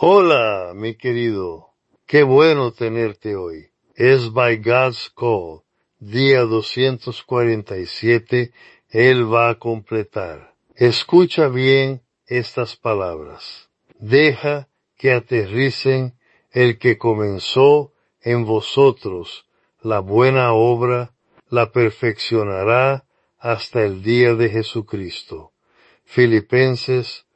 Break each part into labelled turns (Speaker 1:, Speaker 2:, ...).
Speaker 1: Hola, mi querido. Qué bueno tenerte hoy. Es By God's Call, día 247, Él va a completar. Escucha bien estas palabras. Deja que aterricen el que comenzó en vosotros la buena obra, la perfeccionará hasta el día de Jesucristo. Filipenses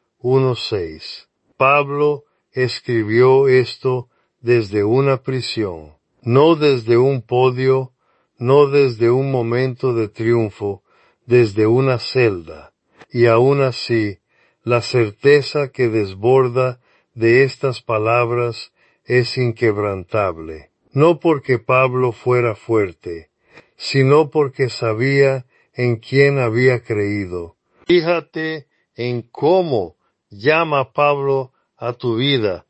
Speaker 1: 1:6. Pablo escribió esto desde una prisión, no desde un podio, no desde un momento de triunfo, desde una celda. Y aún así, la certeza que desborda de estas palabras es inquebrantable, no porque Pablo fuera fuerte, sino porque sabía en quién había creído. Fíjate en cómo llama Pablo a tu vida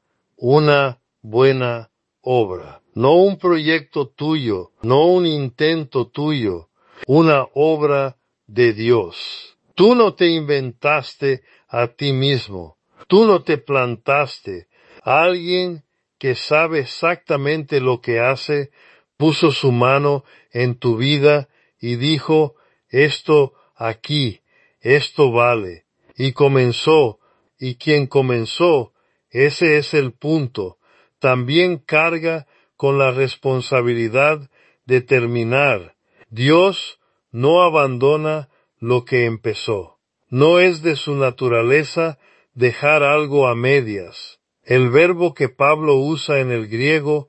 Speaker 1: una buena obra. No un proyecto tuyo, no un intento tuyo, una obra de Dios. Tú no te inventaste a ti mismo, tú no te plantaste. Alguien que sabe exactamente lo que hace, puso su mano en tu vida y dijo, esto aquí, esto vale. Y comenzó, y quien comenzó, ese es el punto, también carga con la responsabilidad de terminar. Dios no abandona lo que empezó. No es de su naturaleza dejar algo a medias. El verbo que Pablo usa en el griego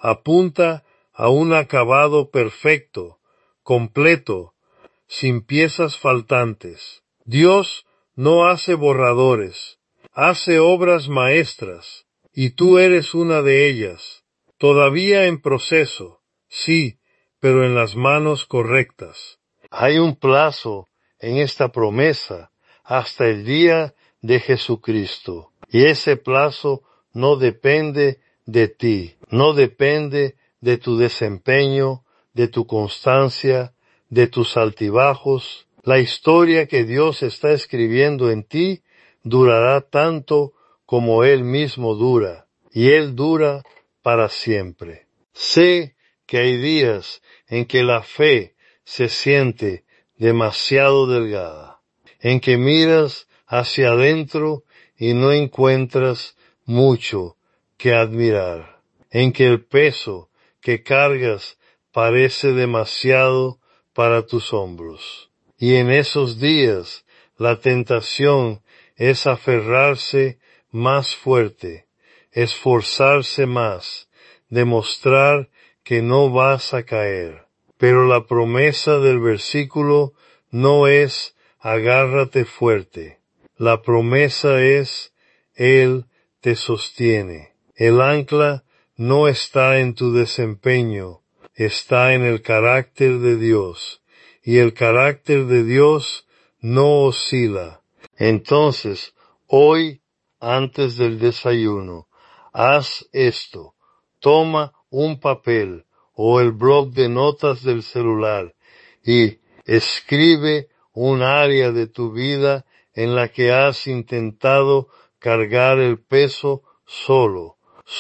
Speaker 1: apunta a un acabado perfecto, completo, sin piezas faltantes. Dios no hace borradores, hace obras maestras, y tú eres una de ellas, todavía en proceso, sí, pero en las manos correctas. Hay un plazo en esta promesa hasta el día de Jesucristo, y ese plazo no depende de ti, no depende de tu desempeño, de tu constancia, de tus altibajos. La historia que Dios está escribiendo en ti durará tanto como Él mismo dura, y Él dura para siempre. Sé que hay días en que la fe se siente demasiado delgada, en que miras hacia adentro y no encuentras mucho que admirar, en que el peso que cargas parece demasiado para tus hombros. Y en esos días la tentación es aferrarse más fuerte, esforzarse más, demostrar que no vas a caer. Pero la promesa del versículo no es agárrate fuerte. La promesa es Él te sostiene. El ancla no está en tu desempeño, está en el carácter de Dios, y el carácter de Dios no oscila. Entonces, hoy, antes del desayuno, haz esto. Toma un papel o el bloc de notas del celular y escribe un área de tu vida en la que has intentado cargar el peso solo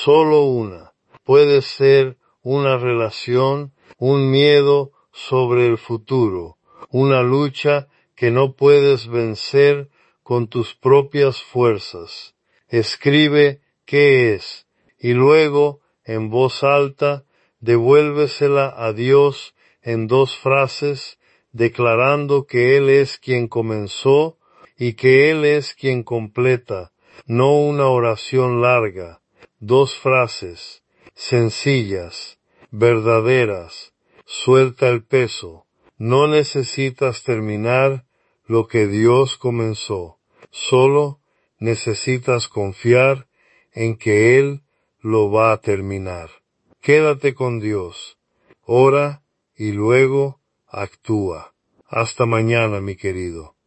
Speaker 1: una. Puede ser una relación, un miedo sobre el futuro, una lucha que no puedes vencer con tus propias fuerzas. Escribe qué es y luego, en voz alta, devuélvesela a Dios en 2 frases, declarando que Él es quien comenzó y que Él es quien completa, no una oración larga, 2 frases, sencillas, verdaderas, suelta el peso. No necesitas terminar lo que Dios comenzó, solo necesitas confiar en que Él lo va a terminar. Quédate con Dios, ora y luego actúa. Hasta mañana, mi querido.